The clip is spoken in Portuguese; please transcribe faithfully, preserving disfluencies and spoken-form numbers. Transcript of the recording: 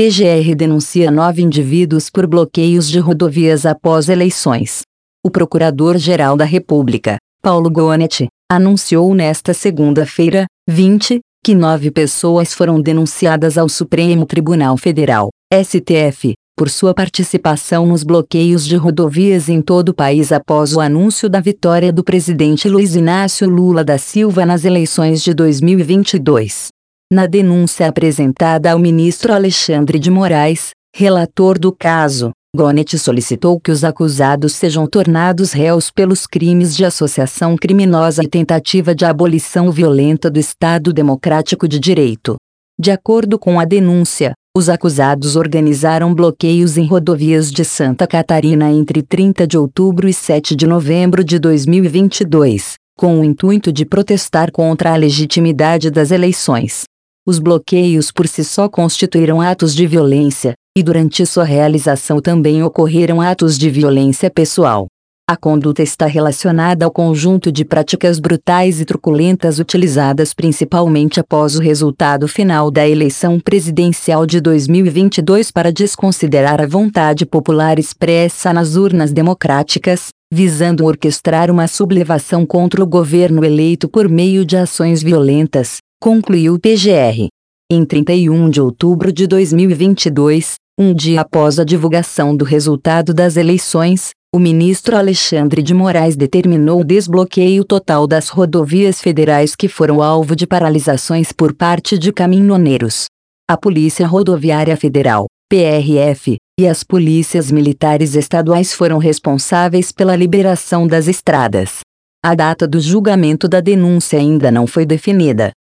P G R denuncia nove indivíduos por bloqueios de rodovias após eleições. O Procurador-Geral da República, Paulo Gonet, anunciou nesta segunda-feira, vinte, que nove pessoas foram denunciadas ao Supremo Tribunal Federal, S T F, por sua participação nos bloqueios de rodovias em todo o país após o anúncio da vitória do presidente Luiz Inácio Lula da Silva nas eleições de dois mil e vinte e dois. Na denúncia apresentada ao ministro Alexandre de Moraes, relator do caso, Gonet solicitou que os acusados sejam tornados réus pelos crimes de associação criminosa e tentativa de abolição violenta do Estado Democrático de Direito. De acordo com a denúncia, os acusados organizaram bloqueios em rodovias de Santa Catarina entre trinta de outubro e sete de novembro de dois mil e vinte e dois, com o intuito de protestar contra a legitimidade das eleições. Os bloqueios por si só constituíram atos de violência, e durante sua realização também ocorreram atos de violência pessoal. A conduta está relacionada ao conjunto de práticas brutais e truculentas utilizadas principalmente após o resultado final da eleição presidencial de dois mil e vinte e dois para desconsiderar a vontade popular expressa nas urnas democráticas, visando orquestrar uma sublevação contra o governo eleito por meio de ações violentas, concluiu o P G R. Em trinta e um de outubro de dois mil e vinte e dois, um dia após a divulgação do resultado das eleições, o ministro Alexandre de Moraes determinou o desbloqueio total das rodovias federais que foram alvo de paralisações por parte de caminhoneiros. A Polícia Rodoviária Federal, P R F, e as polícias militares estaduais foram responsáveis pela liberação das estradas. A data do julgamento da denúncia ainda não foi definida.